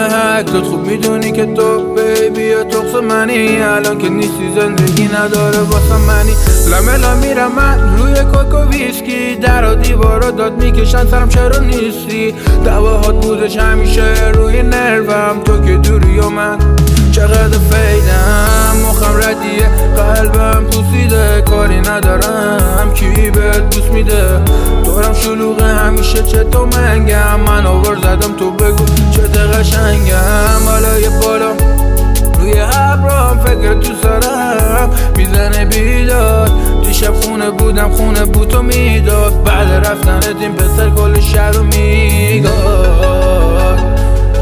تو خوب میدونی که تو بیبی تقص منی، الان که نیستی زندگی نداره واسه منی. لاملا میرم من روی کوک و ویسکی، در و دیوارا داد میکشن سرم چرا نیستی. دواهات بودش همیشه روی نروم، تو که دوری و من چقدر فیدم. مخم ردیه قلبم پوسیده، کاری ندارم کی بهت بوس میده. دورم شلوغه همیشه چه تو منگم، من آور زدم تو بگو چه قشنگم. بالای بالا روی ابرام فکر تو سرم میزنه بیداد. دیشب خونه بودم خونه بود تو میداد، بعد رفتنت این پسر کل شهر رو میگاد.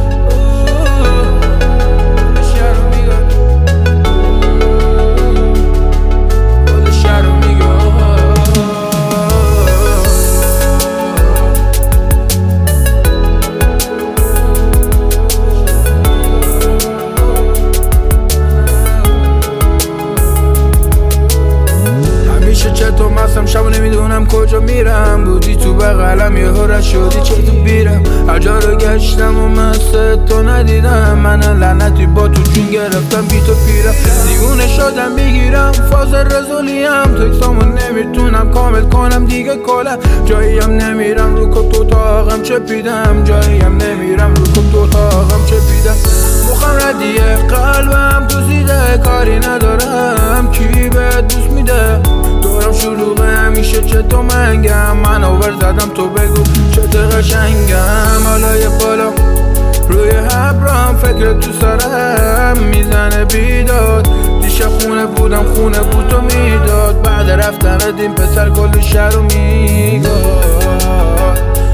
تو مستم شب نمیدونم کجا میرم، بودی تو بغلم یه هرش شدی چه تو بیرم. هر جا رو گشتم و مثل تو ندیدم، من لعنتی با تو جون گرفتم بی تو پیرم. دیوونه شدم میگیرم فاز رزولیم، تکسامو نمیتونم کامل کنم دیگه کلم. جاییم نمیرم رو کن تو تاقم چپیدم، جاییم نمیرم رو کن تو تاقم چپیدم. مخم ردیه قلبم تو زیده، کاری ندارم کی بهت دوست میده. دورم شلوغه همیشه چه تو منگم، من آور زدم تو بگو چه قشنگم. بالای بالا روی ابرام فکر تو سرم میزنه بیداد. دیشب خونه بودم خونه بود تو میداد، بعد رفتنت این پسر کل شهر رو میگاد.